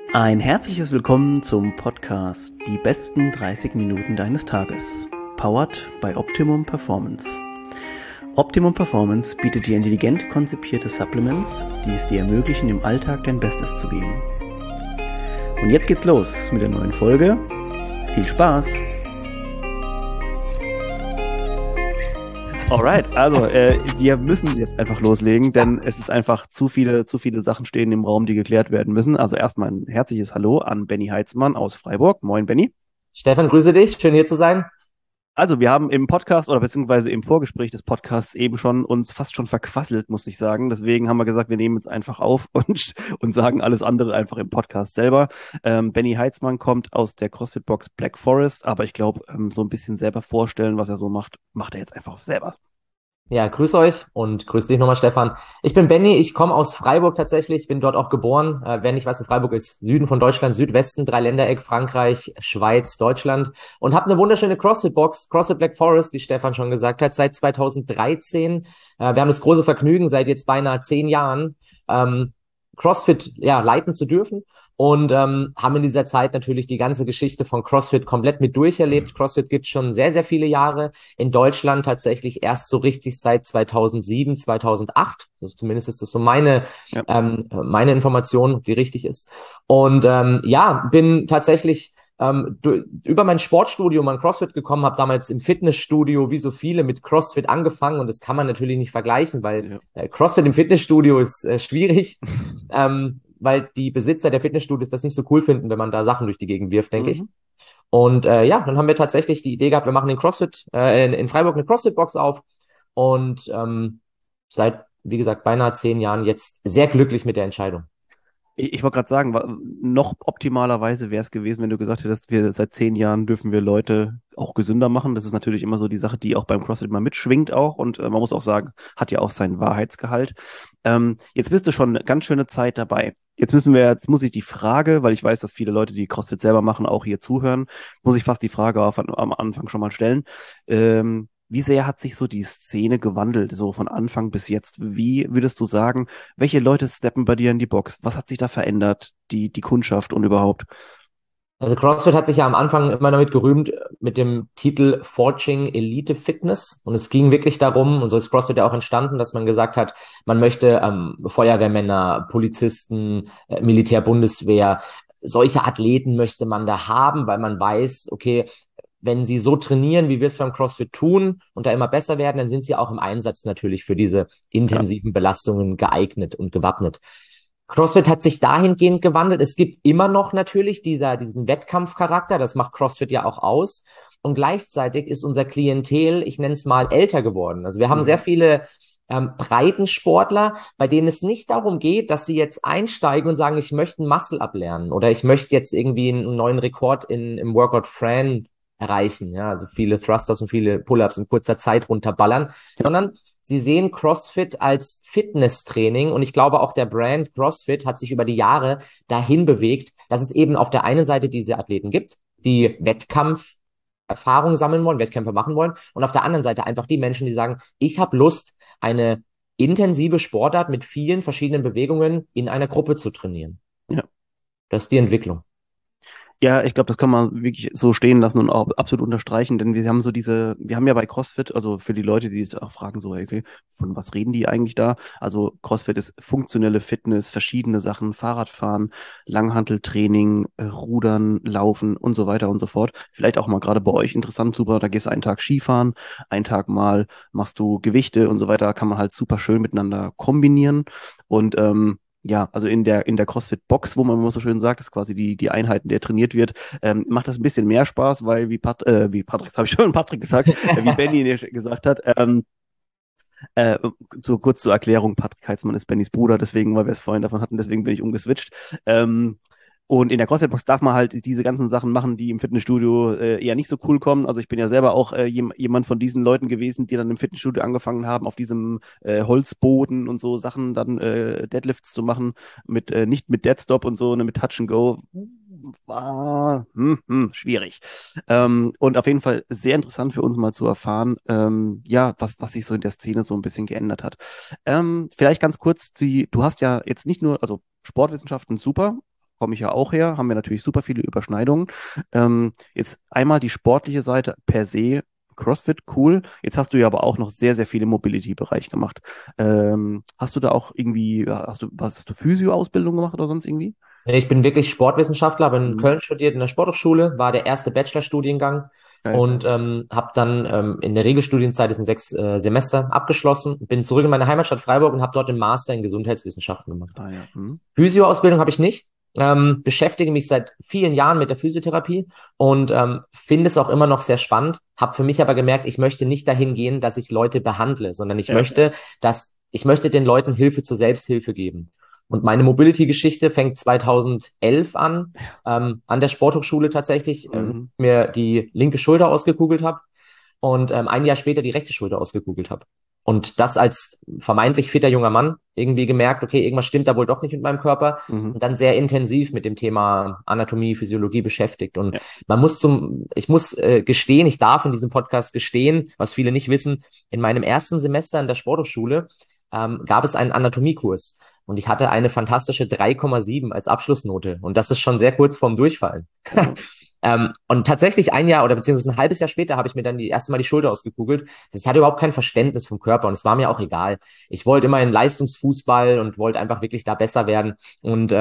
Ein herzliches Willkommen zum Podcast Die besten 30 Minuten deines Tages. Powered by Optimum Performance. Optimum Performance bietet dir intelligent konzipierte Supplements, die es dir ermöglichen, im Alltag dein Bestes zu geben. Und jetzt geht's los mit der neuen Folge. Viel Spaß! Alright, also wir müssen jetzt einfach loslegen, denn es ist einfach zu viele Sachen stehen im Raum, die geklärt werden müssen. Also erstmal ein herzliches Hallo an Benny Heitzmann aus Freiburg. Moin, Benny. Stefan, grüße dich. Schön hier zu sein. Also wir haben im Podcast oder beziehungsweise im Vorgespräch des Podcasts eben schon uns fast schon verquasselt, muss ich sagen. Deswegen haben wir gesagt, wir nehmen jetzt einfach auf und sagen alles andere einfach im Podcast selber. Benny Heitzmann kommt aus der CrossFit-Box Black Forest, aber ich glaube, so ein bisschen selber vorstellen, was er so macht, macht er jetzt einfach selber. Ja, grüß euch und grüß dich nochmal, Stefan. Ich bin Benny, ich komme aus Freiburg tatsächlich, bin dort auch geboren. Wer nicht weiß, wo Freiburg ist, Süden von Deutschland, Südwesten, Dreiländereck, Frankreich, Schweiz, Deutschland und habe eine wunderschöne CrossFit-Box, CrossFit Black Forest, wie Stefan schon gesagt hat, seit 2013. Wir haben das große Vergnügen, seit jetzt beinahe 10 Jahren CrossFit leiten zu dürfen. Und haben in dieser Zeit natürlich die ganze Geschichte von CrossFit komplett mit durcherlebt. CrossFit gibt schon sehr, sehr viele Jahre. In Deutschland tatsächlich erst so richtig seit 2007, 2008. Also zumindest ist das so Ja. meine Information, die richtig ist. Und bin tatsächlich über mein Sportstudium an CrossFit gekommen, habe damals im Fitnessstudio wie so viele mit CrossFit angefangen. Und das kann man natürlich nicht vergleichen, weil Ja. CrossFit im Fitnessstudio ist schwierig. Weil die Besitzer der Fitnessstudios das nicht so cool finden, wenn man da Sachen durch die Gegend wirft, denke ich. Mhm. Und dann haben wir tatsächlich die Idee gehabt, wir machen in Freiburg eine CrossFit-Box auf und seit, wie gesagt, beinahe 10 Jahren jetzt sehr glücklich mit der Entscheidung. Ich wollte gerade sagen, noch optimalerweise wäre es gewesen, wenn du gesagt hättest, wir seit 10 Jahren dürfen wir Leute auch gesünder machen. Das ist natürlich immer so die Sache, die auch beim CrossFit immer mitschwingt auch. Und man muss auch sagen, hat ja auch seinen Wahrheitsgehalt. Jetzt bist du schon eine ganz schöne Zeit dabei. Jetzt muss ich die Frage, weil ich weiß, dass viele Leute, die CrossFit selber machen, auch hier zuhören, muss ich fast die Frage am Anfang schon mal stellen. Wie sehr hat sich so die Szene gewandelt, so von Anfang bis jetzt? Wie würdest du sagen, welche Leute steppen bei dir in die Box? Was hat sich da verändert, die Kundschaft und überhaupt? Also CrossFit hat sich ja am Anfang immer damit gerühmt mit dem Titel Forging Elite Fitness. Und es ging wirklich darum, und so ist CrossFit ja auch entstanden, dass man gesagt hat, man möchte Feuerwehrmänner, Polizisten, Militär, Bundeswehr, solche Athleten möchte man da haben, weil man weiß, okay, wenn sie so trainieren, wie wir es beim CrossFit tun und da immer besser werden, dann sind sie auch im Einsatz natürlich für diese Ja, intensiven Belastungen geeignet und gewappnet. CrossFit hat sich dahingehend gewandelt. Es gibt immer noch natürlich diesen Wettkampfcharakter. Das macht CrossFit ja auch aus. Und gleichzeitig ist unser Klientel, ich nenne es mal, älter geworden. Also wir haben sehr mhm. viele Breitensportler, bei denen es nicht darum geht, dass sie jetzt einsteigen und sagen, ich möchte ein Muscle-Up lernen oder ich möchte jetzt irgendwie einen neuen Rekord im Workout Fran erreichen. Ja, also viele Thrusters und viele Pull-ups in kurzer Zeit runterballern, Ja, sondern sie sehen CrossFit als Fitnesstraining und ich glaube auch der Brand CrossFit hat sich über die Jahre dahin bewegt, dass es eben auf der einen Seite diese Athleten gibt, die Wettkampferfahrung sammeln wollen, Wettkämpfe machen wollen und auf der anderen Seite einfach die Menschen, die sagen, ich habe Lust, eine intensive Sportart mit vielen verschiedenen Bewegungen in einer Gruppe zu trainieren. ja. Das ist die Entwicklung. Ja, ich glaube, das kann man wirklich so stehen lassen und auch absolut unterstreichen, denn wir haben ja bei CrossFit, also für die Leute, die sich auch fragen, so, okay, von was reden die eigentlich da? Also CrossFit ist funktionelle Fitness, verschiedene Sachen, Fahrradfahren, Langhanteltraining, Rudern, Laufen und so weiter und so fort. Vielleicht auch mal gerade bei euch interessant, super, da gehst du einen Tag Skifahren, einen Tag mal machst du Gewichte und so weiter, kann man halt super schön miteinander kombinieren und ja, also in der CrossFit-Box, wo man immer so schön sagt, ist quasi die Einheit, in der trainiert wird, macht das ein bisschen mehr Spaß, weil wie Patrick, das habe ich schon Patrick gesagt, wie Benny gesagt hat, äh, kurz zur Erklärung, Patrick Heitzmann ist Bennys Bruder, deswegen, weil wir es vorhin davon hatten, deswegen bin ich umgeswitcht. Und in der CrossFit-Box darf man halt diese ganzen Sachen machen, die im Fitnessstudio eher nicht so cool kommen. Also ich bin ja selber auch jemand von diesen Leuten gewesen, die dann im Fitnessstudio angefangen haben, auf diesem Holzboden und so Sachen dann Deadlifts zu machen, nicht mit Deadstop und so, ne, mit Touch and Go. War schwierig. Und auf jeden Fall sehr interessant für uns mal zu erfahren, ja, was sich so in der Szene so ein bisschen geändert hat. Vielleicht ganz kurz, du hast ja jetzt nicht nur, also Sportwissenschaften super, komme ich ja auch her, haben wir natürlich super viele Überschneidungen. Jetzt einmal die sportliche Seite per se, CrossFit, cool. Jetzt hast du ja aber auch noch sehr, sehr viel im Mobility-Bereich gemacht. Hast du da auch irgendwie, hast du Physio-Ausbildung gemacht oder sonst irgendwie? Nee, ich bin wirklich Sportwissenschaftler, habe in Mhm. Köln studiert, in der Sporthochschule, war der erste Bachelorstudiengang Geil. und habe dann in der Regelstudienzeit, das sind 6 Semester, abgeschlossen, bin zurück in meine Heimatstadt Freiburg und habe dort den Master in Gesundheitswissenschaften gemacht. Ah ja. Mhm. Physio-Ausbildung habe ich nicht. Beschäftige mich seit vielen Jahren mit der Physiotherapie und finde es auch immer noch sehr spannend. Habe für mich aber gemerkt, ich möchte nicht dahin gehen, dass ich Leute behandle, sondern Ja. ich möchte den Leuten Hilfe zur Selbsthilfe geben. Und meine Mobility-Geschichte fängt 2011 an der Sporthochschule tatsächlich, Mhm. mir die linke Schulter ausgekugelt habe und ein Jahr später die rechte Schulter ausgekugelt habe. Und das als vermeintlich fitter junger Mann irgendwie gemerkt, okay, irgendwas stimmt da wohl doch nicht mit meinem Körper Mhm. und dann sehr intensiv mit dem Thema Anatomie, Physiologie beschäftigt. Und Ja. ich muss gestehen, ich darf in diesem Podcast gestehen, was viele nicht wissen, in meinem ersten Semester in der Sporthochschule gab es einen Anatomiekurs. Und ich hatte eine fantastische 3,7 als Abschlussnote. Und das ist schon sehr kurz vorm Durchfallen. Ja. Und tatsächlich ein Jahr oder beziehungsweise ein halbes Jahr später habe ich mir dann die erste Mal die Schulter ausgekugelt. Das hatte überhaupt kein Verständnis vom Körper und es war mir auch egal. Ich wollte immer in Leistungsfußball und wollte einfach wirklich da besser werden. Und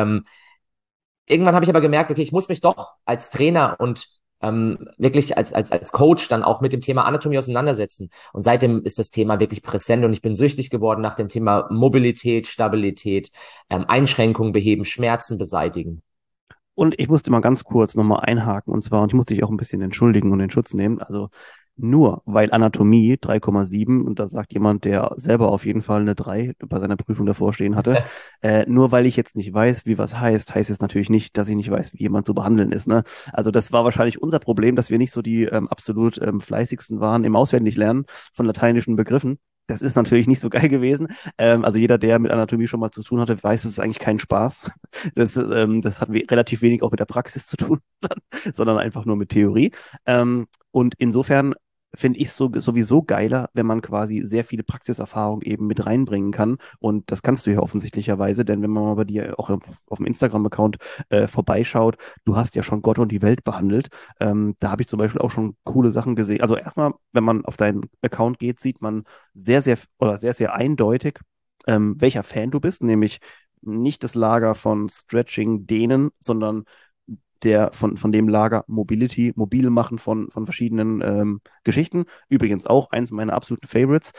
irgendwann habe ich aber gemerkt, okay, ich muss mich doch als Trainer und wirklich als Coach dann auch mit dem Thema Anatomie auseinandersetzen. Und seitdem ist das Thema wirklich präsent und ich bin süchtig geworden nach dem Thema Mobilität, Stabilität, Einschränkungen beheben, Schmerzen beseitigen. Und ich musste mal ganz kurz nochmal einhaken und ich musste dich auch ein bisschen entschuldigen und in Schutz nehmen. Also nur weil Anatomie 3,7 und da sagt jemand, der selber auf jeden Fall eine 3 bei seiner Prüfung davor stehen hatte, nur weil ich jetzt nicht weiß, wie was heißt, heißt es natürlich nicht, dass ich nicht weiß, wie jemand zu behandeln ist. Ne? Also das war wahrscheinlich unser Problem, dass wir nicht so die absolut fleißigsten waren im Auswendiglernen von lateinischen Begriffen. Das ist natürlich nicht so geil gewesen. Also jeder, der mit Anatomie schon mal zu tun hatte, weiß, es ist eigentlich kein Spaß. Das hat relativ wenig auch mit der Praxis zu tun, sondern einfach nur mit Theorie. Und insofern finde ich sowieso geiler, wenn man quasi sehr viele Praxiserfahrung eben mit reinbringen kann. Und das kannst du ja offensichtlicherweise, denn wenn man mal bei dir auch auf dem Instagram-Account vorbeischaut, du hast ja schon Gott und die Welt behandelt. Da habe ich zum Beispiel auch schon coole Sachen gesehen. Also erstmal, wenn man auf deinen Account geht, sieht man sehr, sehr eindeutig, welcher Fan du bist, nämlich nicht das Lager von Stretching, Dehnen, sondern von dem Lager Mobility, mobil machen von verschiedenen Geschichten. Übrigens auch eins meiner absoluten Favorites.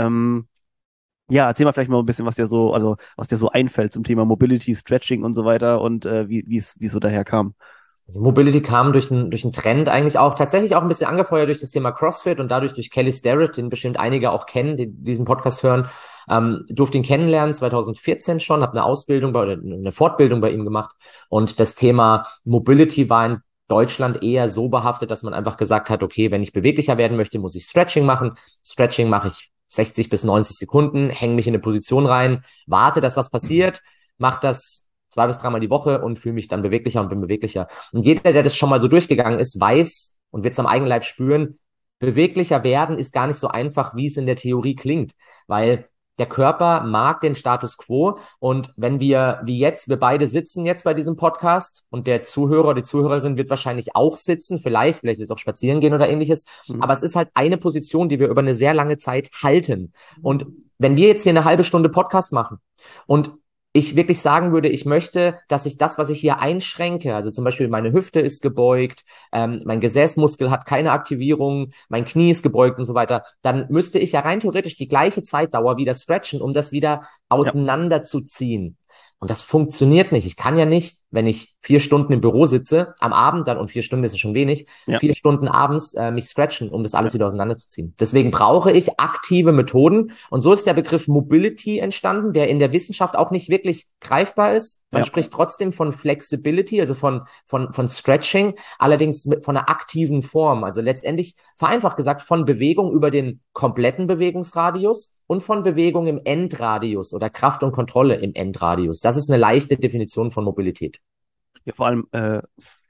Ja, erzähl mal vielleicht mal ein bisschen, was dir so einfällt zum Thema Mobility, Stretching und so weiter und wie es so daher kam. Also Mobility kam durch einen Trend eigentlich auch, tatsächlich auch ein bisschen angefeuert durch das Thema CrossFit und dadurch durch Kelly Starrett, den bestimmt einige auch kennen, die diesen Podcast hören. Durfte ihn kennenlernen 2014 schon, habe eine Fortbildung bei ihm gemacht und das Thema Mobility war in Deutschland eher so behaftet, dass man einfach gesagt hat, okay, wenn ich beweglicher werden möchte, muss ich Stretching machen. Stretching mache ich 60 bis 90 Sekunden, hänge mich in eine Position rein, warte, dass was passiert, mache das 2 bis 3 Mal die Woche und fühle mich dann beweglicher und bin beweglicher. Und jeder, der das schon mal so durchgegangen ist, weiß und wird es am eigenen Leib spüren, beweglicher werden ist gar nicht so einfach, wie es in der Theorie klingt, weil der Körper mag den Status quo und wenn wir, wie jetzt, wir beide sitzen jetzt bei diesem Podcast und der Zuhörer, die Zuhörerin wird wahrscheinlich auch sitzen, vielleicht wird es auch spazieren gehen oder ähnliches, Hm. aber es ist halt eine Position, die wir über eine sehr lange Zeit halten. Und wenn wir jetzt hier eine halbe Stunde Podcast machen und ich wirklich sagen würde, ich möchte, dass ich das, was ich hier einschränke, also zum Beispiel meine Hüfte ist gebeugt, mein Gesäßmuskel hat keine Aktivierung, mein Knie ist gebeugt und so weiter, dann müsste ich ja rein theoretisch die gleiche Zeitdauer wieder stretchen, um das wieder Ja, auseinanderzuziehen. Und das funktioniert nicht. Ich kann ja nicht, wenn ich 4 Stunden im Büro sitze, am Abend dann, und 4 Stunden ist es schon wenig, ja, 4 Stunden abends mich scratchen, um das ja, alles wieder auseinanderzuziehen. Deswegen brauche ich aktive Methoden. Und so ist der Begriff Mobility entstanden, der in der Wissenschaft auch nicht wirklich greifbar ist. Man ja. spricht trotzdem von Flexibility, also von Stretching, allerdings von einer aktiven Form. Also letztendlich, vereinfacht gesagt, von Bewegung über den kompletten Bewegungsradius und von Bewegung im Endradius oder Kraft und Kontrolle im Endradius. Das ist eine leichte Definition von Mobilität. Ja, vor allem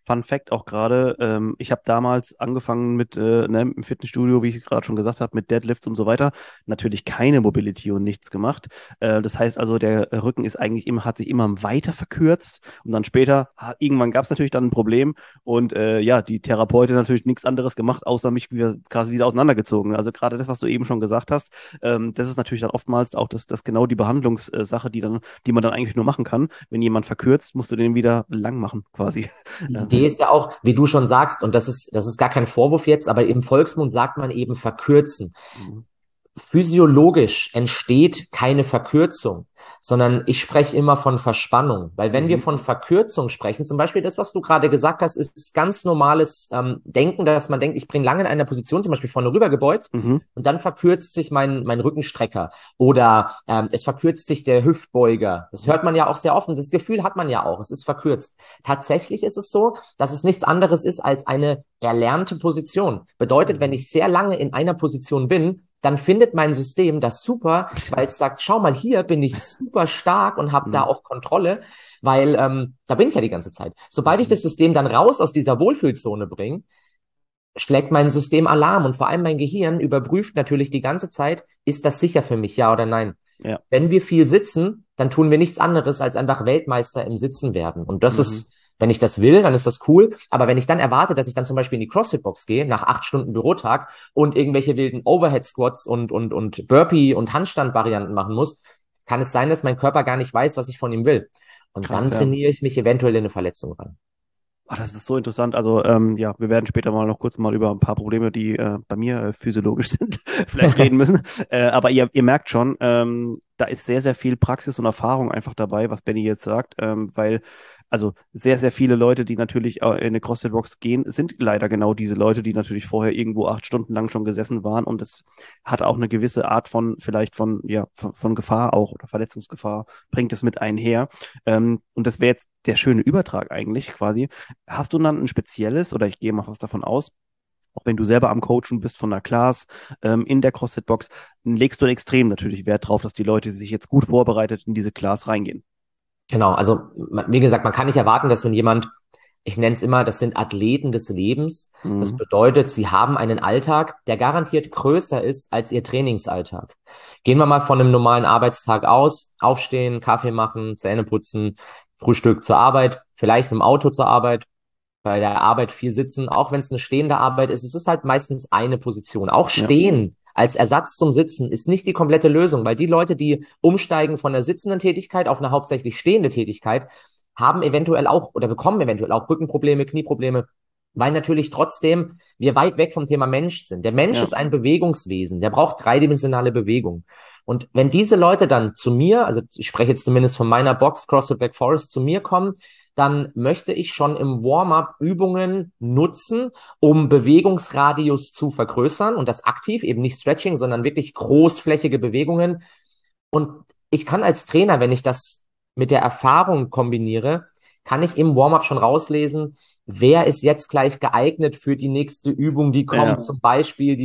Fun Fact auch gerade, ich habe damals angefangen mit ne, im Fitnessstudio, wie ich gerade schon gesagt habe, mit Deadlifts und so weiter. Natürlich keine Mobility und nichts gemacht. Das heißt also, der Rücken ist eigentlich immer, hat sich immer weiter verkürzt und dann später, irgendwann gab es natürlich dann ein Problem und ja, die Therapeutin natürlich nichts anderes gemacht, außer mich wieder, quasi wieder auseinandergezogen. Also gerade das, was du eben schon gesagt hast, das ist natürlich dann oftmals auch das genau die Behandlungssache, die man dann eigentlich nur machen kann. Wenn jemand verkürzt, musst du den wieder lang machen, quasi. Die Idee ist ja auch, wie du schon sagst, und das ist gar kein Vorwurf jetzt, aber im Volksmund sagt man eben verkürzen. Mhm. Physiologisch entsteht keine Verkürzung, sondern ich spreche immer von Verspannung. Weil wenn wir Mhm. von Verkürzung sprechen, zum Beispiel das, was du gerade gesagt hast, ist ganz normales Denken, dass man denkt, ich bin lange in einer Position, zum Beispiel vorne rüber gebeugt, Mhm. und dann verkürzt sich mein Rückenstrecker oder es verkürzt sich der Hüftbeuger. Das hört man ja auch sehr oft und das Gefühl hat man ja auch, es ist verkürzt. Tatsächlich ist es so, dass es nichts anderes ist als eine erlernte Position. Bedeutet, wenn Mhm. ich sehr lange in einer Position bin, dann findet mein System das super, weil es sagt, schau mal, hier bin ich super stark und habe da Mhm. auch Kontrolle, weil da bin ich ja die ganze Zeit. Sobald ich Mhm. das System dann raus aus dieser Wohlfühlzone bringe, schlägt mein System Alarm und vor allem mein Gehirn überprüft natürlich die ganze Zeit, ist das sicher für mich, ja oder nein. Ja. Wenn wir viel sitzen, dann tun wir nichts anderes als einfach Weltmeister im Sitzen werden. Und das Mhm. ist, wenn ich das will, dann ist das cool. Aber wenn ich dann erwarte, dass ich dann zum Beispiel in die CrossFit-Box gehe, nach 8 Stunden Bürotag und irgendwelche wilden Overhead-Squats und Burpee- und Handstand-Varianten machen muss, kann es sein, dass mein Körper gar nicht weiß, was ich von ihm will. Und Krass, dann ja. trainiere ich mich eventuell in eine Verletzung rein. Ah, das ist so interessant. Also, ja, wir werden später mal noch kurz mal über ein paar Probleme, die bei mir physiologisch sind, vielleicht reden müssen. Aber ihr merkt schon, da ist sehr, sehr viel Praxis und Erfahrung einfach dabei, was Benny jetzt sagt, weil also sehr, sehr viele Leute, die natürlich in eine CrossFit-Box gehen, sind leider genau diese Leute, die natürlich vorher irgendwo 8 Stunden lang schon gesessen waren und es hat auch eine gewisse Art von, vielleicht von, ja, von Gefahr auch oder Verletzungsgefahr bringt es mit einher. Und das wäre jetzt der schöne Übertrag eigentlich quasi. Hast du dann ein spezielles, oder ich gehe mal fast davon aus, auch wenn du selber am Coachen bist von der Class in der CrossFit-Box, legst du extrem natürlich Wert drauf, dass die Leute sich jetzt gut vorbereitet in diese Class reingehen. Genau, also wie gesagt, man kann nicht erwarten, dass wenn jemand, ich nenne es immer, das sind Athleten des Lebens. Das Mhm. bedeutet, sie haben einen Alltag, der garantiert größer ist als ihr Trainingsalltag. Gehen wir mal von einem normalen Arbeitstag aus, aufstehen, Kaffee machen, Zähne putzen, Frühstück zur Arbeit, vielleicht mit dem Auto zur Arbeit, bei der Arbeit viel sitzen, auch wenn es eine stehende Arbeit ist. Es ist halt meistens eine Position. Auch Ja, stehen als Ersatz zum Sitzen ist nicht die komplette Lösung, weil die Leute, die umsteigen von der sitzenden Tätigkeit auf eine hauptsächlich stehende Tätigkeit, haben eventuell auch oder bekommen eventuell auch Rückenprobleme, Knieprobleme, weil natürlich trotzdem wir weit weg vom Thema Mensch sind. Der Mensch ja, ist ein Bewegungswesen, der braucht dreidimensionale Bewegung. Und wenn diese Leute dann zu mir, also ich spreche jetzt zumindest von meiner Box CrossFit Black Forest, zu mir kommen, dann möchte ich schon im Warm-up Übungen nutzen, um Bewegungsradius zu vergrößern und das aktiv, eben nicht Stretching, sondern wirklich großflächige Bewegungen. Und ich kann als Trainer, wenn ich das mit der Erfahrung kombiniere, kann ich im Warm-up schon rauslesen, wer ist jetzt gleich geeignet für die nächste Übung, die kommt, ja. zum Beispiel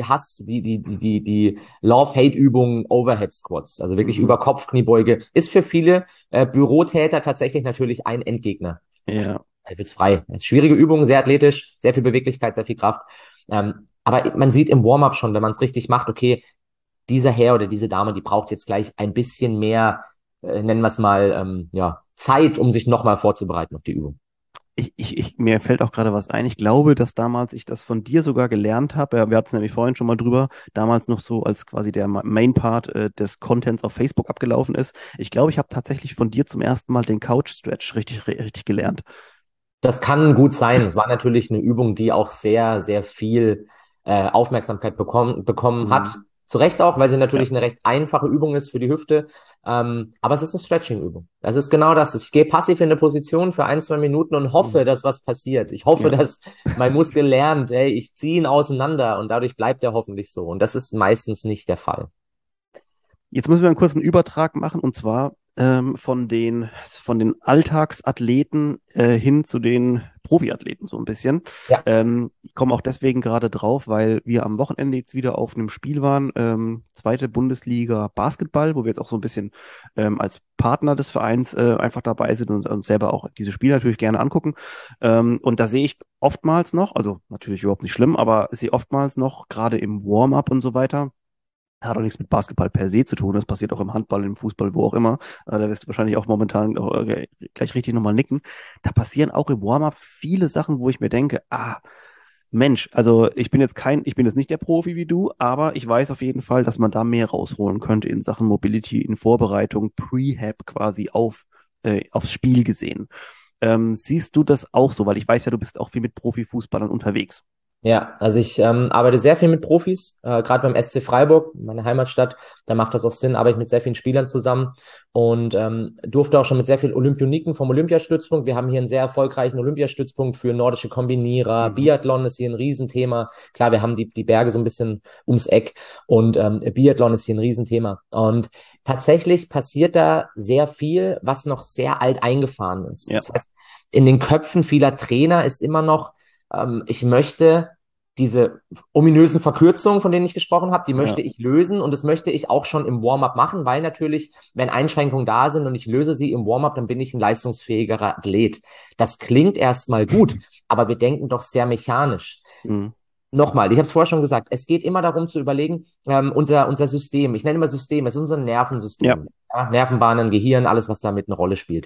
die Love-Hate-Übung Overhead Squats, also wirklich Mhm. über Kopfkniebeuge, ist für viele Bürotäter tatsächlich natürlich ein Endgegner. Ja. Frei. Schwierige Übung, sehr athletisch, sehr viel Beweglichkeit, sehr viel Kraft. Aber man sieht im Warm-up schon, wenn man es richtig macht, okay, dieser Herr oder diese Dame, die braucht jetzt gleich ein bisschen mehr, nennen wir es mal, ja, Zeit, um sich nochmal vorzubereiten auf die Übung. Mir fällt auch gerade was ein. Ich glaube, dass damals ich das von dir sogar gelernt habe. Ja, wir hatten es nämlich vorhin schon mal drüber. Damals noch so, als quasi der Main Part des Contents auf Facebook abgelaufen ist. Ich glaube, ich habe tatsächlich von dir zum ersten Mal den Couch Stretch richtig gelernt. Das kann gut sein. Es war natürlich eine Übung, die auch sehr, sehr viel Aufmerksamkeit bekommen hat. Mhm. Zu Recht auch, weil sie Ja, natürlich eine recht einfache Übung ist für die Hüfte. Aber es ist eine Stretching-Übung. Das ist genau das. Ich gehe passiv in eine Position für 1, 2 Minuten und hoffe, mhm. dass was passiert. Ich hoffe, Ja. dass mein Muskel lernt, ey, ich ziehe ihn auseinander und dadurch bleibt er hoffentlich so. Und das ist meistens nicht der Fall. Jetzt müssen wir einen kurzen Übertrag machen und zwar von den Alltagsathleten hin zu den Profiathleten so ein bisschen. Ja. Ich komme auch deswegen gerade drauf, weil wir am Wochenende jetzt wieder auf einem Spiel waren, zweite Bundesliga Basketball, wo wir jetzt auch so ein bisschen als Partner des Vereins einfach dabei sind und uns selber auch diese Spiele natürlich gerne angucken. Und da sehe ich oftmals noch, also natürlich überhaupt nicht schlimm, aber sehe oftmals noch, gerade im Warm-up und so weiter, hat auch nichts mit Basketball per se zu tun. Das passiert auch im Handball, im Fußball, wo auch immer. Da wirst du wahrscheinlich auch momentan gleich richtig nochmal nicken. Da passieren auch im Warm-up viele Sachen, wo ich mir denke, Mensch, also ich bin jetzt nicht der Profi wie du, aber ich weiß auf jeden Fall, dass man da mehr rausholen könnte in Sachen Mobility, in Vorbereitung, Prehab quasi aufs Spiel gesehen. Siehst du das auch so? Weil ich weiß ja, du bist auch viel mit Profifußballern unterwegs. Ja, also ich arbeite sehr viel mit Profis, gerade beim SC Freiburg, meine Heimatstadt. Da macht das auch Sinn, arbeite ich mit sehr vielen Spielern zusammen und durfte auch schon mit sehr vielen Olympioniken vom Olympiastützpunkt. Wir haben hier einen sehr erfolgreichen Olympiastützpunkt für nordische Kombinierer. Mhm. Biathlon ist hier ein Riesenthema. Klar, wir haben die Berge so ein bisschen ums Eck und Biathlon ist hier ein Riesenthema. Und tatsächlich passiert da sehr viel, was noch sehr alt eingefahren ist. Ja, Das heißt, in den Köpfen vieler Trainer ist immer noch ich möchte diese ominösen Verkürzungen, von denen ich gesprochen habe, die ja. möchte ich lösen und das möchte ich auch schon im Warm-up machen, weil natürlich, wenn Einschränkungen da sind und ich löse sie im Warm-up, dann bin ich ein leistungsfähigerer Athlet. Das klingt erstmal gut, aber wir denken doch sehr mechanisch. Mhm. Nochmal, ich habe es vorher schon gesagt, es geht immer darum zu überlegen, unser System, ich nenne immer System, es ist unser Ja. Nervensystem, ja, Nervenbahnen, Gehirn, alles, was damit eine Rolle spielt.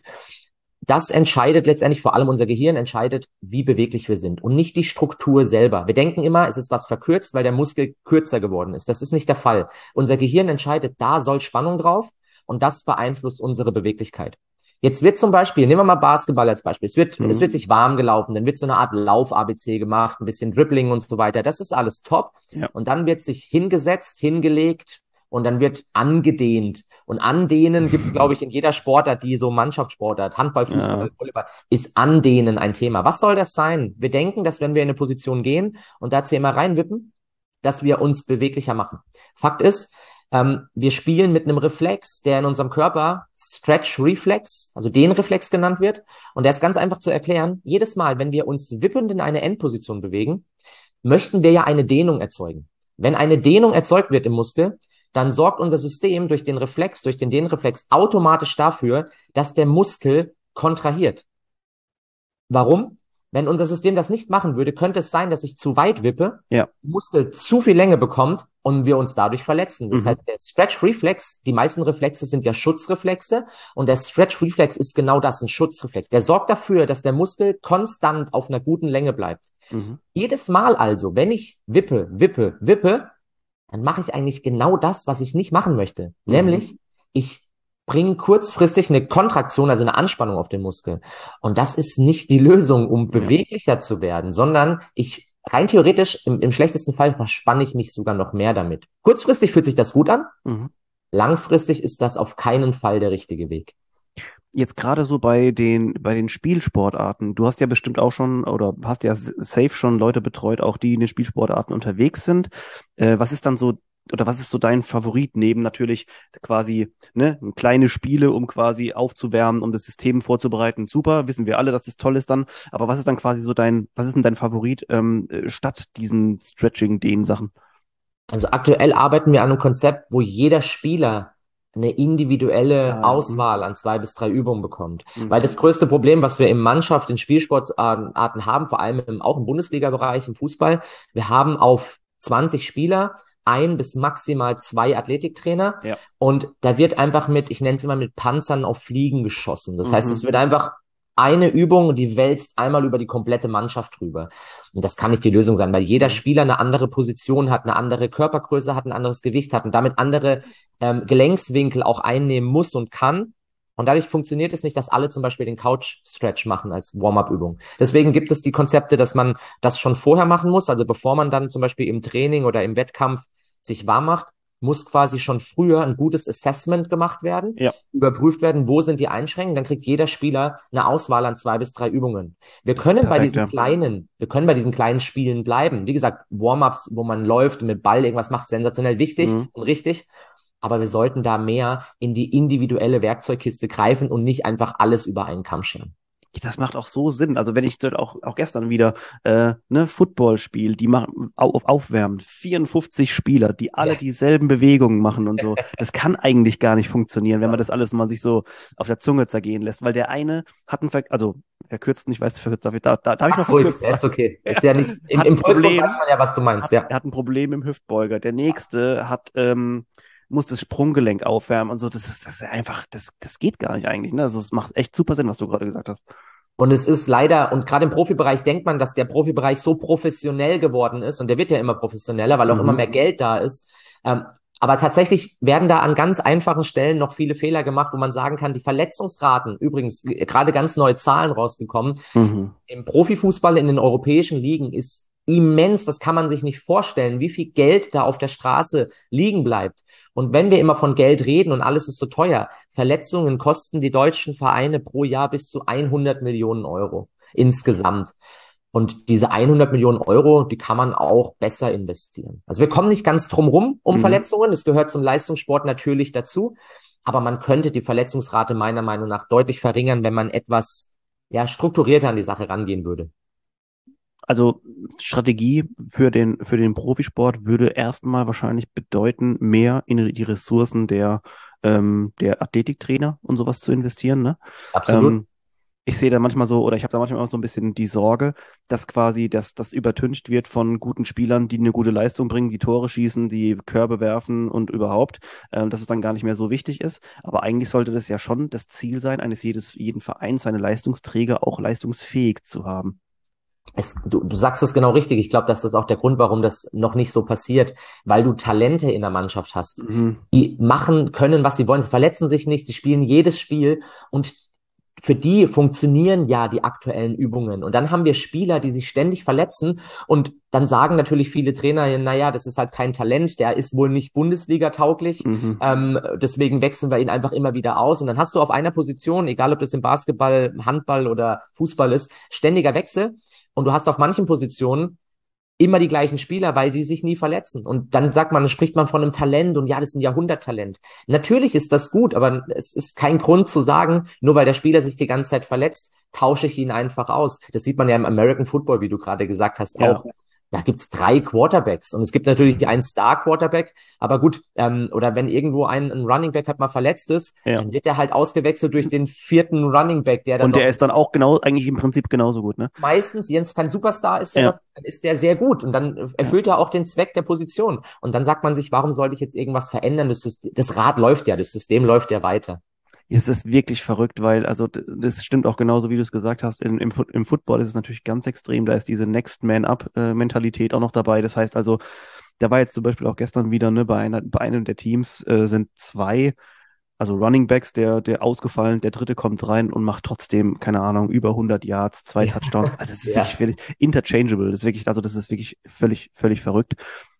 Das entscheidet letztendlich, vor allem unser Gehirn entscheidet, wie beweglich wir sind und nicht die Struktur selber. Wir denken immer, es ist was verkürzt, weil der Muskel kürzer geworden ist. Das ist nicht der Fall. Unser Gehirn entscheidet, da soll Spannung drauf und das beeinflusst unsere Beweglichkeit. Jetzt wird zum Beispiel, nehmen wir mal Basketball als Beispiel, es Mhm. wird sich warm gelaufen, dann wird so eine Art Lauf-ABC gemacht, ein bisschen Dribbling und so weiter. Das ist alles top. Ja. Und dann wird sich hingesetzt, hingelegt und dann wird angedehnt. Und Andehnen gibt's, glaube ich, in jeder Sportart, die so Mannschaftssportart, Handball, Ja. Fußball, Volleyball, ist Andehnen ein Thema. Was soll das sein? Wir denken, dass wenn wir in eine Position gehen und da zehnmal reinwippen, dass wir uns beweglicher machen. Fakt ist, wir spielen mit einem Reflex, der in unserem Körper Stretch Reflex, also den Reflex genannt wird. Und der ist ganz einfach zu erklären. Jedes Mal, wenn wir uns wippend in eine Endposition bewegen, möchten wir ja eine Dehnung erzeugen. Wenn eine Dehnung erzeugt wird im Muskel, dann sorgt unser System durch den Reflex, durch den Dehnreflex automatisch dafür, dass der Muskel kontrahiert. Warum? Wenn unser System das nicht machen würde, könnte es sein, dass ich zu weit wippe, Ja. der Muskel zu viel Länge bekommt und wir uns dadurch verletzen. Das Mhm. heißt, der Stretch Reflex, die meisten Reflexe sind ja Schutzreflexe und der Stretch Reflex ist genau das, ein Schutzreflex. Der sorgt dafür, dass der Muskel konstant auf einer guten Länge bleibt. Mhm. Jedes Mal also, wenn ich wippe, dann mache ich eigentlich genau das, was ich nicht machen möchte. Mhm. Nämlich, ich bringe kurzfristig eine Kontraktion, also eine Anspannung auf den Muskel. Und das ist nicht die Lösung, um Ja. beweglicher zu werden, sondern rein theoretisch, im schlechtesten Fall verspanne ich mich sogar noch mehr damit. Kurzfristig fühlt sich das gut an, Mhm. langfristig ist das auf keinen Fall der richtige Weg. Jetzt gerade so bei den Spielsportarten, du hast ja bestimmt auch schon oder hast ja safe schon Leute betreut, auch die in den Spielsportarten unterwegs sind. Was ist dann so, oder was ist so dein Favorit neben natürlich quasi, ne, kleine Spiele, um quasi aufzuwärmen, um das System vorzubereiten? Super, wissen wir alle, dass das toll ist dann. Aber was ist dann quasi so was ist denn dein Favorit statt diesen Stretching-Den-Sachen? Also aktuell arbeiten wir an einem Konzept, wo jeder Spieler eine individuelle Ah, ja. Mhm. Auswahl an 2 bis 3 Übungen bekommt. Weil Mhm. das größte Problem, was wir im Mannschaft, in Spielsportarten haben, vor allem auch im Bundesliga-Bereich, im Fußball, wir haben auf 20 Spieler 1 bis maximal 2 Athletiktrainer Ja. und da wird einfach ich nenne es immer mit Panzern auf Fliegen geschossen. Das heißt, es Mhm. wird einfach eine Übung, die wälzt einmal über die komplette Mannschaft drüber. Und das kann nicht die Lösung sein, weil jeder Mhm. Spieler eine andere Position hat, eine andere Körpergröße hat, ein anderes Gewicht hat und damit andere Gelenkswinkel auch einnehmen muss und kann. Und dadurch funktioniert es nicht, dass alle zum Beispiel den Couch-Stretch machen als Warm-up-Übung. Deswegen gibt es die Konzepte, dass man das schon vorher machen muss. Also bevor man dann zum Beispiel im Training oder im Wettkampf sich warm macht, muss quasi schon früher ein gutes Assessment gemacht werden, Ja, überprüft werden, wo sind die Einschränkungen. Dann kriegt jeder Spieler eine Auswahl an 2 bis 3 Übungen. das ist perfekt, ja. Wir können bei diesen kleinen Spielen bleiben. Wie gesagt, Warm-ups, wo man läuft und mit Ball irgendwas macht, sensationell wichtig Mhm. und richtig. Aber wir sollten da mehr in die individuelle Werkzeugkiste greifen und nicht einfach alles über einen Kamm scheren. Das macht auch so Sinn. Also wenn ich dort auch gestern wieder Football-Spiel, die machen aufwärmen, 54 Spieler, die alle Ja. dieselben Bewegungen machen und so. Das kann eigentlich gar nicht funktionieren, wenn man das alles mal sich so auf der Zunge zergehen lässt, weil der eine hat also verkürzten, ich weiß, verkürzt, darf ich noch Mach's ruhig, verkürzt der sagen? ist okay. Ist Er ja nicht, hat im ein Volksmund weiß Problem, man ja, was du meinst, ja. er hat ein Problem im Hüftbeuger. Der nächste muss das Sprunggelenk aufwärmen und so. Das ist einfach, das geht gar nicht eigentlich. Ne? Also es macht echt super Sinn, was du gerade gesagt hast. Und es ist leider, und gerade im Profibereich denkt man, dass der Profibereich so professionell geworden ist, und der wird ja immer professioneller, weil auch immer Mhm. mehr Geld da ist. Aber tatsächlich werden da an ganz einfachen Stellen noch viele Fehler gemacht, wo man sagen kann, die Verletzungsraten, übrigens gerade ganz neue Zahlen rausgekommen, Mhm. im Profifußball in den europäischen Ligen ist immens. Das kann man sich nicht vorstellen, wie viel Geld da auf der Straße liegen bleibt. Und wenn wir immer von Geld reden und alles ist so teuer, Verletzungen kosten die deutschen Vereine pro Jahr bis zu 100 Millionen Euro insgesamt. Und diese 100 Millionen Euro, die kann man auch besser investieren. Also wir kommen nicht ganz drum rum um Mhm. Verletzungen. Das gehört zum Leistungssport natürlich dazu. Aber man könnte die Verletzungsrate meiner Meinung nach deutlich verringern, wenn man etwas ja, strukturierter an die Sache rangehen würde. Also Strategie für den Profisport würde erstmal wahrscheinlich bedeuten, mehr in die Ressourcen der Athletiktrainer und sowas zu investieren, ne? Absolut. Ähm, Ich sehe da manchmal so, oder ich habe da manchmal auch so ein bisschen die Sorge, dass quasi das übertüncht wird von guten Spielern, die eine gute Leistung bringen, die Tore schießen, die Körbe werfen und überhaupt, dass es dann gar nicht mehr so wichtig ist. Aber eigentlich sollte das ja schon das Ziel sein, jeden Vereins, seine Leistungsträger auch leistungsfähig zu haben. Du sagst es genau richtig. Ich glaube, das ist auch der Grund, warum das noch nicht so passiert, weil du Talente in der Mannschaft hast. Mhm. Die machen können, was sie wollen. Sie verletzen sich nicht, sie spielen jedes Spiel und für die funktionieren ja die aktuellen Übungen. Und dann haben wir Spieler, die sich ständig verletzen und dann sagen natürlich viele Trainer, naja, das ist halt kein Talent, der ist wohl nicht Bundesliga-tauglich, Mhm. deswegen wechseln wir ihn einfach immer wieder aus. Und dann hast du auf einer Position, egal ob das im Basketball, Handball oder Fußball ist, ständiger Wechsel. Und du hast auf manchen Positionen immer die gleichen Spieler, weil die sich nie verletzen. Und dann sagt man, spricht man von einem Talent und ja, das ist ein Jahrhunderttalent. Natürlich ist das gut, aber es ist kein Grund zu sagen, nur weil der Spieler sich die ganze Zeit verletzt, tausche ich ihn einfach aus. Das sieht man ja im American Football, wie du gerade gesagt hast, Ja. auch. Da gibt's 3 Quarterbacks und es gibt natürlich einen Star-Quarterback, aber gut, oder wenn irgendwo ein Running Back halt mal verletzt ist, Ja. dann wird er halt ausgewechselt durch den vierten Running Back, der dann Und noch der ist dann auch genau, eigentlich im Prinzip genauso gut, ne? meistens, Jens kein Superstar ist, der Ja. dafür, dann ist der sehr gut und dann Ja. erfüllt er auch den Zweck der Position. Und dann sagt man sich, warum sollte ich jetzt irgendwas verändern? Das Rad läuft ja, das System läuft ja weiter. Es ist wirklich verrückt, weil, also das stimmt auch genauso, wie du es gesagt hast. Im Football ist es natürlich ganz extrem. Da ist diese Next Man Up-Mentalität auch noch dabei. Das heißt also, da war jetzt zum Beispiel auch gestern wieder, ne, bei einem der Teams sind zwei, also Running Backs, der ausgefallen, der dritte kommt rein und macht trotzdem, keine Ahnung, über 100 Yards, zwei Ja, Touchdowns. Also es ist wirklich ja. völlig interchangeable. Das ist wirklich, also das ist wirklich völlig, völlig verrückt.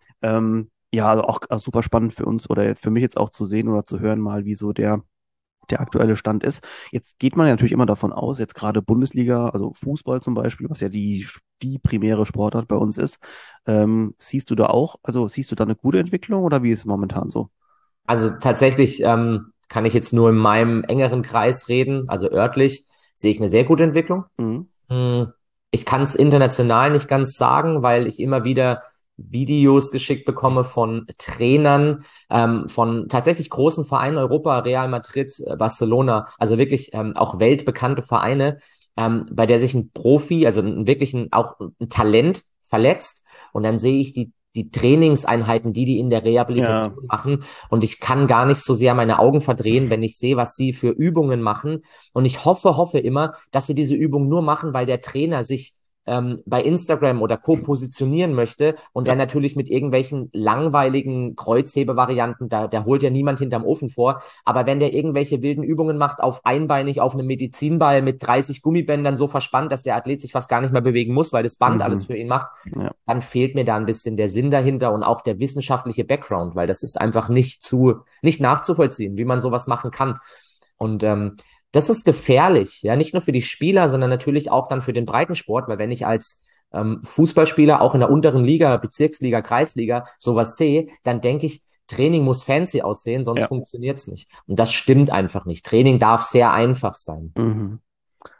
Ja, also auch super spannend für uns oder für mich jetzt auch zu sehen oder zu hören mal, wie so der aktuelle Stand ist. Jetzt geht man ja natürlich immer davon aus, jetzt gerade Bundesliga, also Fußball zum Beispiel, was ja die primäre Sportart bei uns ist, siehst du da auch, also siehst du da eine gute Entwicklung oder wie ist es momentan so? Also tatsächlich kann ich jetzt nur in meinem engeren Kreis reden, also örtlich sehe ich eine sehr gute Entwicklung. Mhm. Hm, Ich kann es international nicht ganz sagen, weil ich immer wieder Videos geschickt bekomme von Trainern, von tatsächlich großen Vereinen Europa, Real Madrid, Barcelona, also wirklich auch weltbekannte Vereine, bei der sich ein Profi, also wirklich auch ein Talent verletzt. Und dann sehe ich die Trainingseinheiten, die in der Ja. Rehabilitation machen. Und ich kann gar nicht so sehr meine Augen verdrehen, wenn ich sehe, was sie für Übungen machen. Und ich hoffe immer, dass sie diese Übung nur machen, weil der Trainer sich bei Instagram oder Co. positionieren möchte und Ja. der natürlich mit irgendwelchen langweiligen Kreuzhebevarianten, der holt ja niemand hinterm Ofen vor, aber wenn der irgendwelche wilden Übungen macht, auf einbeinig auf einem Medizinball mit 30 Gummibändern so verspannt, dass der Athlet sich fast gar nicht mehr bewegen muss, weil das Band alles Mhm. für ihn macht, Ja. dann fehlt mir da ein bisschen der Sinn dahinter und auch der wissenschaftliche Background, weil das ist einfach nicht nachzuvollziehen, wie man sowas machen kann. Und das ist gefährlich, ja, nicht nur für die Spieler, sondern natürlich auch dann für den Breitensport, weil wenn ich als Fußballspieler auch in der unteren Liga, Bezirksliga, Kreisliga sowas sehe, dann denke ich, Training muss fancy aussehen, sonst Ja. funktioniert's nicht. Und das stimmt einfach nicht. Training darf sehr einfach sein. Mhm.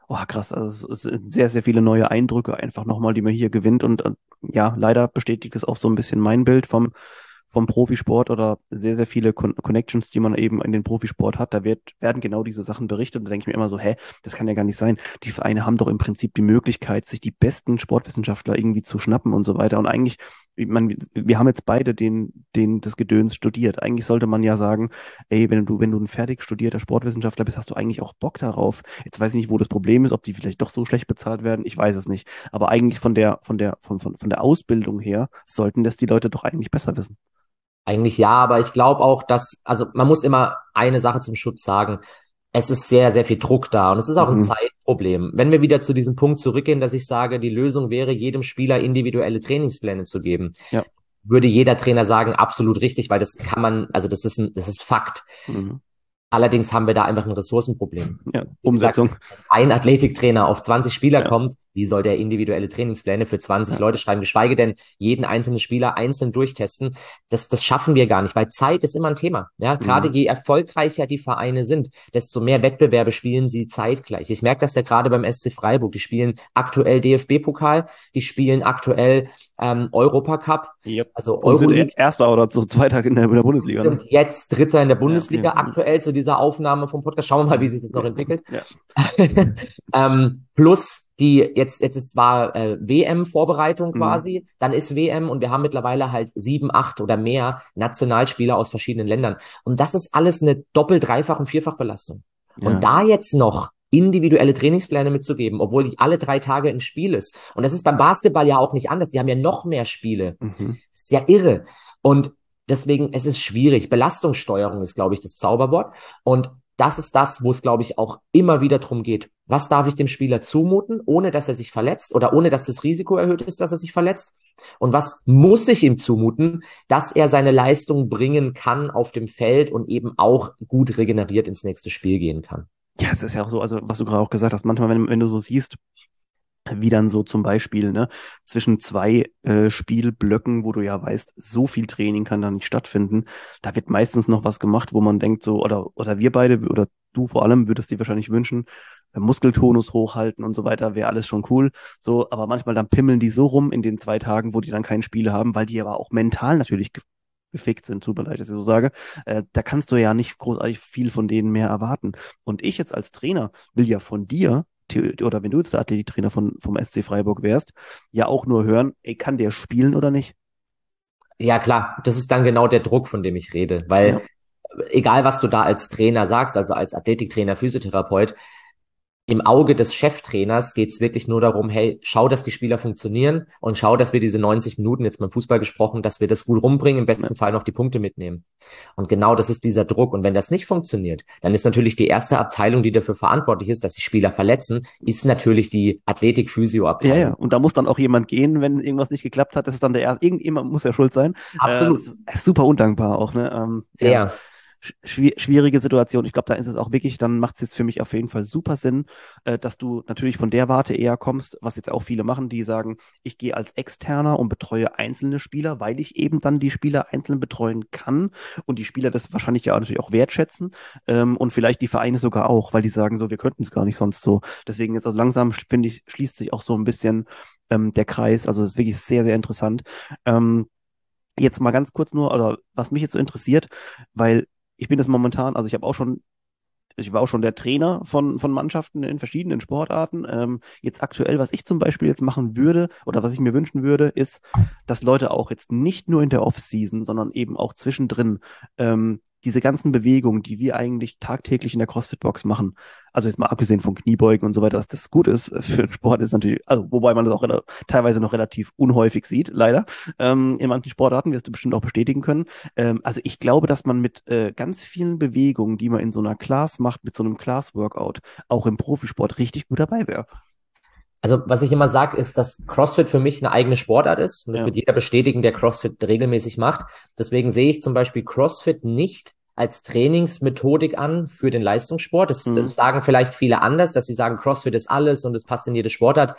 Oh, krass, also es sind sehr, sehr viele neue Eindrücke einfach nochmal, die man hier gewinnt. Und ja, leider bestätigt es auch so ein bisschen mein Bild vom Profisport oder sehr, sehr viele Connections, die man eben in den Profisport hat. Werden genau diese Sachen berichtet und da denke ich mir immer so, hä, das kann ja gar nicht sein. Die Vereine haben doch im Prinzip die Möglichkeit, sich die besten Sportwissenschaftler irgendwie zu schnappen und so weiter. Und eigentlich, wir haben jetzt beide das Gedöns studiert. Eigentlich sollte man ja sagen, ey, wenn du ein fertig studierter Sportwissenschaftler bist, hast du eigentlich auch Bock darauf. Jetzt weiß ich nicht, wo das Problem ist, ob die vielleicht doch so schlecht bezahlt werden. Ich weiß es nicht. Aber eigentlich von der Ausbildung her sollten das die Leute doch eigentlich besser wissen. Eigentlich ja, aber ich glaube auch, dass, also man muss immer eine Sache zum Schutz sagen. Es ist sehr, sehr viel Druck da und es ist auch ein Mhm. Zeitproblem. Wenn wir wieder zu diesem Punkt zurückgehen, dass ich sage, die Lösung wäre, jedem Spieler individuelle Trainingspläne zu geben, Ja. würde jeder Trainer sagen, absolut richtig, weil das kann man, also das ist Fakt. Mhm. Allerdings haben wir da einfach ein Ressourcenproblem. Ja, Wie gesagt, Umsetzung. ein Athletiktrainer auf 20 Spieler Ja. kommt, wie soll der individuelle Trainingspläne für 20 Ja. Leute schreiben, geschweige denn jeden einzelnen Spieler einzeln durchtesten? Das schaffen wir gar nicht, weil Zeit ist immer ein Thema. Ja, gerade Mhm. je erfolgreicher die Vereine sind, desto mehr Wettbewerbe spielen sie zeitgleich. Ich merke das ja gerade beim SC Freiburg. Die spielen aktuell DFB-Pokal, die spielen aktuell Europacup, Yep. also Und sind Euroleague. Erster oder so Zweiter in der Bundesliga, ne? Sind jetzt Dritter in der Ja, okay. Bundesliga aktuell zu dieser Aufnahme vom Podcast. Schauen wir mal, wie sich das noch Ja. entwickelt. Ja. Plus die, jetzt ist war WM-Vorbereitung Mhm. quasi, dann ist WM und wir haben mittlerweile halt 7, 8 oder mehr Nationalspieler aus verschiedenen Ländern. Und das ist alles eine Doppel-, Dreifach- und Vierfachbelastung. Und Ja. da jetzt noch individuelle Trainingspläne mitzugeben, obwohl die alle 3 Tage ein Spiel ist. Und das ist beim Basketball ja auch nicht anders. Die haben ja noch mehr Spiele. Mhm. Das ist ja irre. Und deswegen, es ist schwierig. Belastungssteuerung ist, glaube ich, das Zauberwort. Und das ist das, wo es, glaube ich, auch immer wieder drum geht. Was darf ich dem Spieler zumuten, ohne dass er sich verletzt oder ohne dass das Risiko erhöht ist, dass er sich verletzt? Und was muss ich ihm zumuten, dass er seine Leistung bringen kann auf dem Feld und eben auch gut regeneriert ins nächste Spiel gehen kann? Ja, es ist ja auch so, also was du gerade auch gesagt hast, manchmal, wenn du so siehst, wie dann so zum Beispiel, ne, zwischen zwei Spielblöcken, wo du ja weißt, so viel Training kann da nicht stattfinden, da wird meistens noch was gemacht, wo man denkt so, oder wir beide, oder du vor allem, würdest dir wahrscheinlich wünschen, Muskeltonus hochhalten und so weiter, wäre alles schon cool. So, aber manchmal dann pimmeln die so rum in den 2 Tagen, wo die dann kein Spiel haben, weil die aber auch mental natürlich gefickt sind, tut mir leid, dass ich so sage. Da kannst du ja nicht großartig viel von denen mehr erwarten. Und ich jetzt als Trainer will ja von dir oder wenn du jetzt der Athletiktrainer vom SC Freiburg wärst, ja auch nur hören, ey, kann der spielen oder nicht? Ja, klar, das ist dann genau der Druck, von dem ich rede, Ja, weil egal, was du da als Trainer sagst, also als Athletiktrainer, Physiotherapeut, im Auge des Cheftrainers geht es wirklich nur darum, hey, schau, dass die Spieler funktionieren und schau, dass wir diese 90 Minuten, jetzt beim Fußball gesprochen, dass wir das gut rumbringen, im ja, besten Fall noch die Punkte mitnehmen. Und genau das ist dieser Druck. Und wenn das nicht funktioniert, dann ist natürlich die erste Abteilung, die dafür verantwortlich ist, dass die Spieler verletzen, ist natürlich die ja, ja. Athletik-Physio-Abteilung. Und da muss dann auch jemand gehen, wenn irgendwas nicht geklappt hat. Das ist dann der erste, irgendjemand muss ja schuld sein. Absolut. Das ist super undankbar auch, ne? Ja. Sehr. Schwierige Situation. Ich glaube, da ist es auch wirklich, dann macht es jetzt für mich auf jeden Fall super Sinn, dass du natürlich von der Warte eher kommst, was jetzt auch viele machen, die sagen, ich gehe als Externer und betreue einzelne Spieler, weil ich eben dann die Spieler einzeln betreuen kann und die Spieler das wahrscheinlich ja natürlich auch wertschätzen und vielleicht die Vereine sogar auch, weil die sagen so, wir könnten es gar nicht sonst so. Deswegen jetzt also langsam, finde ich, schließt sich auch so ein bisschen der Kreis. Also es ist wirklich sehr, sehr interessant. Jetzt mal ganz kurz nur, oder was mich jetzt so interessiert, weil ich bin das momentan, also ich war auch schon der Trainer von Mannschaften in verschiedenen Sportarten. Jetzt aktuell, was ich zum Beispiel jetzt machen würde oder was ich mir wünschen würde, ist, dass Leute auch jetzt nicht nur in der Off-Season, sondern eben auch zwischendrin diese ganzen Bewegungen, die wir eigentlich tagtäglich in der CrossFit-Box machen, also jetzt mal abgesehen von Kniebeugen und so weiter, dass das gut ist für den Sport, ist natürlich, also wobei man das auch teilweise noch relativ unhäufig sieht, leider, in manchen Sportarten, wirst du bestimmt auch bestätigen können. Also ich glaube, dass man mit ganz vielen Bewegungen, die man in so einer Class macht, mit so einem Class-Workout, auch im Profisport richtig gut dabei wäre. Also, was ich immer sage, ist, dass CrossFit für mich eine eigene Sportart ist. Und das Ja. wird jeder bestätigen, der CrossFit regelmäßig macht. Deswegen sehe ich zum Beispiel CrossFit nicht als Trainingsmethodik an für den Leistungssport. Das Mhm. sagen vielleicht viele anders, dass sie sagen, CrossFit ist alles und es passt in jede Sportart.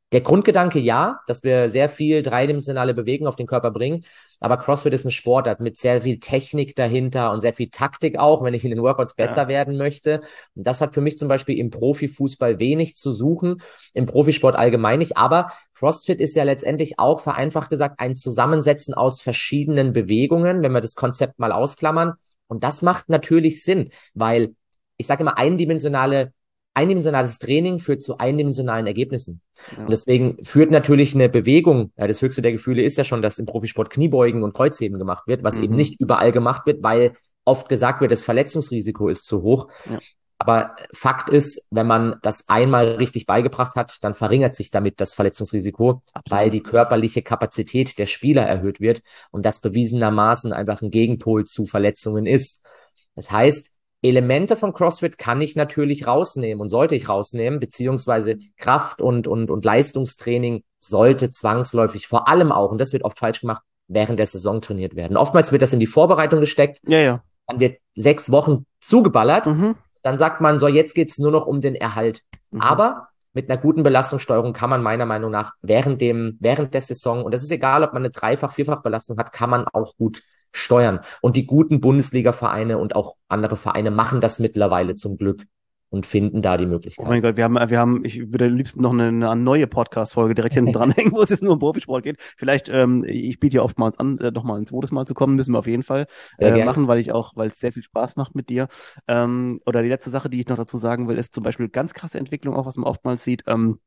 Der Grundgedanke ja, dass wir sehr viel dreidimensionale Bewegung auf den Körper bringen, aber CrossFit ist eine Sportart mit sehr viel Technik dahinter und sehr viel Taktik auch, wenn ich in den Workouts besser Ja, werden möchte. Und das hat für mich zum Beispiel im Profifußball wenig zu suchen, im Profisport allgemein nicht, aber CrossFit ist ja letztendlich auch, vereinfacht gesagt, ein Zusammensetzen aus verschiedenen Bewegungen, wenn wir das Konzept mal ausklammern. Und das macht natürlich Sinn, weil ich sage immer, eindimensionales Training führt zu eindimensionalen Ergebnissen. Und ja. deswegen führt natürlich eine Bewegung, ja, das höchste der Gefühle ist ja schon, dass im Profisport Kniebeugen und Kreuzheben gemacht wird, was eben Mhm. nicht überall gemacht wird, weil oft gesagt wird, das Verletzungsrisiko ist zu hoch. Ja, Aber Fakt ist, wenn man das einmal richtig beigebracht hat, dann verringert sich damit das Verletzungsrisiko, weil absolut. die körperliche Kapazität der Spieler erhöht wird und das bewiesenermaßen einfach ein Gegenpol zu Verletzungen ist. Das heißt, Elemente von CrossFit kann ich natürlich rausnehmen und sollte ich rausnehmen, beziehungsweise Kraft und Leistungstraining sollte zwangsläufig vor allem auch, und das wird oft falsch gemacht, während der Saison trainiert werden. Oftmals wird das in die Vorbereitung gesteckt, Ja, ja. dann wird 6 Wochen zugeballert, Mhm. dann sagt man, so jetzt geht's nur noch um den Erhalt. Mhm. Aber mit einer guten Belastungssteuerung kann man meiner Meinung nach während der Saison, und das ist egal, ob man eine Dreifach-, Vierfach-Belastung hat, kann man auch gut steuern. Und die guten Bundesliga-Vereine und auch andere Vereine machen das mittlerweile zum Glück und finden da die Oh mein Möglichkeit. Gott, ich würde am liebsten noch eine neue Podcast-Folge direkt hinten dranhängen, wo es jetzt nur um Profisport geht. Vielleicht, ich biete ja oftmals an, noch mal ein zweites Mal zu kommen, müssen wir auf jeden Fall Sehr gerne. machen, weil es sehr viel Spaß macht mit dir. Oder die letzte Sache, die ich noch dazu sagen will, ist zum Beispiel ganz krasse Entwicklung, auch was man oftmals sieht,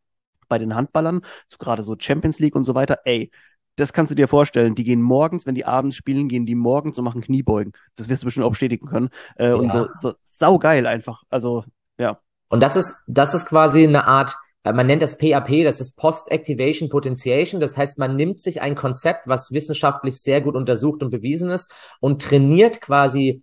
bei den Handballern, so gerade so Champions League und so weiter. Ey, das kannst du dir vorstellen. Die gehen morgens, wenn die abends spielen, gehen die morgens und machen Kniebeugen. Das wirst du bestimmt auch bestätigen können. Und so, Ja. so saugeil einfach. Also, ja. Und das ist quasi eine Art, man nennt das PAP, das ist Post-Activation Potentiation. Das heißt, man nimmt sich ein Konzept, was wissenschaftlich sehr gut untersucht und bewiesen ist und trainiert quasi,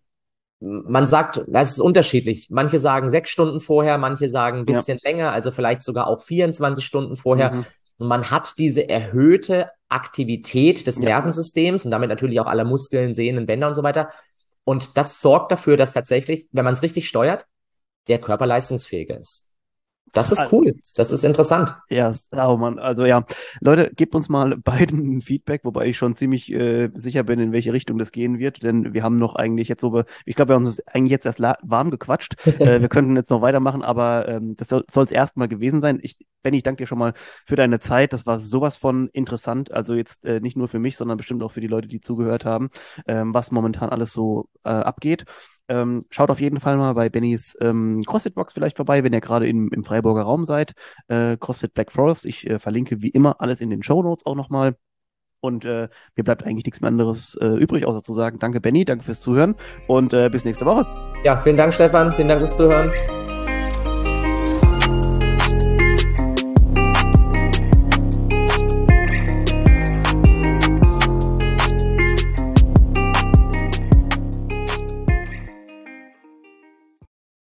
man sagt, das ist unterschiedlich. Manche sagen 6 Stunden vorher, manche sagen ein Ja. bisschen länger, also vielleicht sogar auch 24 Stunden vorher. Mhm. Und man hat diese erhöhte Aktivität des Ja. Nervensystems und damit natürlich auch aller Muskeln, Sehnen, Bänder und so weiter. Und das sorgt dafür, dass tatsächlich, wenn man es richtig steuert, der Körper leistungsfähiger ist. Das ist Also, cool. Das ist interessant. ja, oh Mann, also ja, Leute, gebt uns mal beiden ein Feedback, wobei ich schon ziemlich sicher bin, in welche Richtung das gehen wird, denn wir haben noch eigentlich jetzt so, ich glaube, wir haben uns eigentlich jetzt erst warm gequatscht. Wir könnten jetzt noch weitermachen, aber das soll es erstmal gewesen sein. Benni, ich danke dir schon mal für deine Zeit. Das war sowas von interessant. Also jetzt nicht nur für mich, sondern bestimmt auch für die Leute, die zugehört haben, was momentan alles so abgeht. Schaut auf jeden Fall mal bei Bennys CrossFit-Box vielleicht vorbei, wenn ihr gerade im Freiburger Raum seid. CrossFit Black Forest. Ich verlinke wie immer alles in den Show Notes auch nochmal. Und mir bleibt eigentlich nichts mehr anderes übrig, außer zu sagen, danke Benny, danke fürs Zuhören und bis nächste Woche. Ja, vielen Dank, Stefan. Vielen Dank fürs Zuhören.